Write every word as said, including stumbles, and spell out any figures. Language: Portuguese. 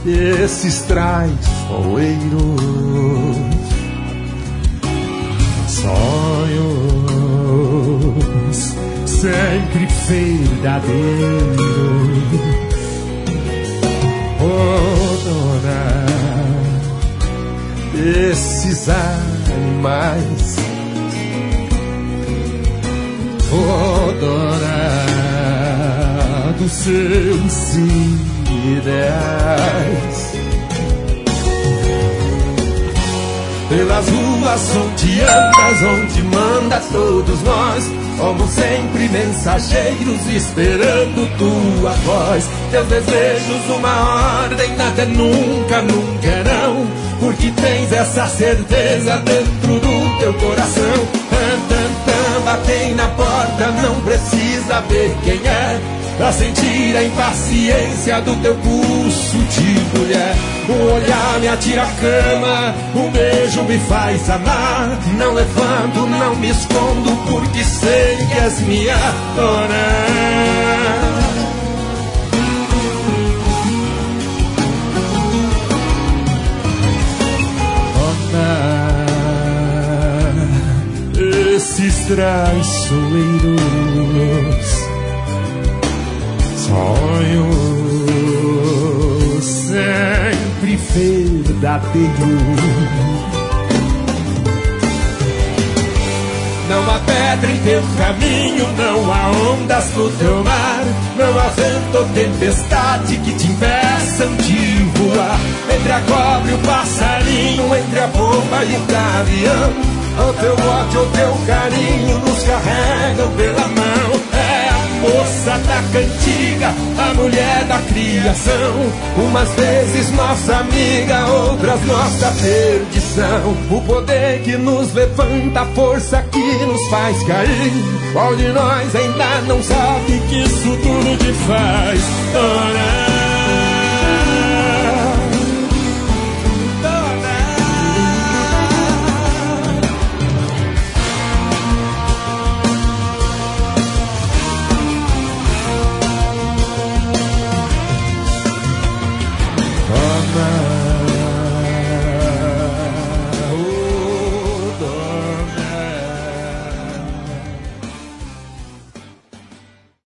desses traiçoeiros, sonhos sempre verdadeiros. Oh, dona desses animais, oh, dona dos seus ideais. Pelas ruas onde andas, onde manda todos nós, somos sempre mensageiros esperando tua voz. Teus desejos uma ordem, nada é nunca, nunca é não, porque tens essa certeza dentro do teu coração. Tan, tan, tan, batem na porta, não precisa ver quem é, pra sentir a impaciência do teu pulso de mulher. Um olhar me atira a cama, um beijo me faz amar. Não levanto, não me escondo, porque sei que és minha dona. Esses traiçoeiros, sonhos sempre verdadeiros. Não há pedra em teu caminho, não há ondas no teu mar, não há vento ou tempestade que te impeçam de voar. Entre a cobra e o passarinho, entre a bomba e o gavião, o teu ódio, o teu carinho nos carregam pela mão. É a moça da cantiga, a mulher da criação, umas vezes nossa amiga, outras nossa perdição. O poder que nos levanta, a força que nos faz cair. Qual de nós ainda não sabe que isso tudo te faz dona?